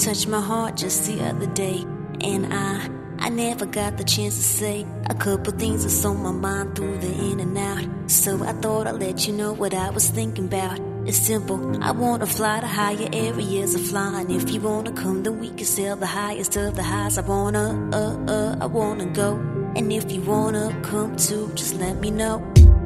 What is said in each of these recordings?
touched my heart just the other day. And I never got the chance to say a couple things that's on my mind through the in and out. So I thought I'd let you know what I was thinking about. It's simple, I wanna fly to higher areas of flying. If you wanna come, then we can sail the highest of the highs. I wanna go. And if you wanna come too, just let me know.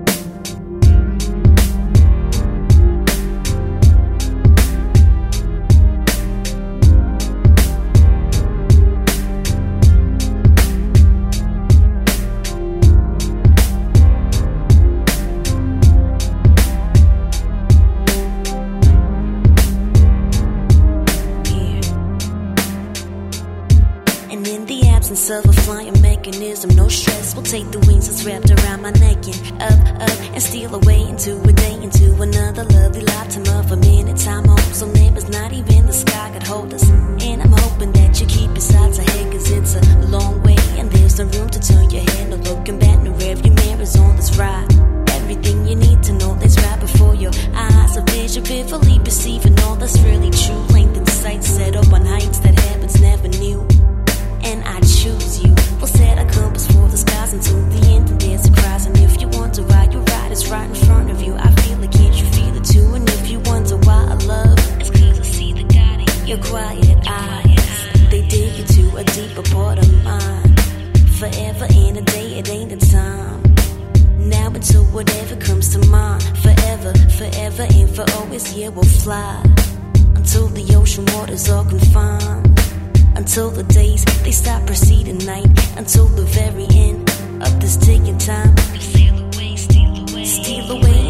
Of a flying mechanism, no stress. We'll take the wings that's wrapped around my neck and up, and steal away into a day, into another lovely lifetime of a minute time home. So neighbors, not even the sky could hold us. And I'm hoping that you keep your sides ahead, cause it's a long way and there's no room to turn your head. No looking back, no rearview mirrors on this ride. Everything you need to know that's right before your eyes. A vision vividly perceiving all that's really true. Length and sight set up on heights that heavens never knew. And I choose you. We'll set a compass for the skies until the end, and there's a prize. And if you wonder why you ride, it's right in front of you. I feel it, can't you feel it too? And if you wonder why I love, it's cause I see the God in your quiet eyes. They dig you to a deeper part of mine. Forever in a day, it ain't the time. Now until whatever comes to mind. Forever, forever and for always, yeah, we'll fly until the ocean waters are confined. Until the days, they stop preceding night. Until the very end of this ticking time. Steal away, steal away, steal away.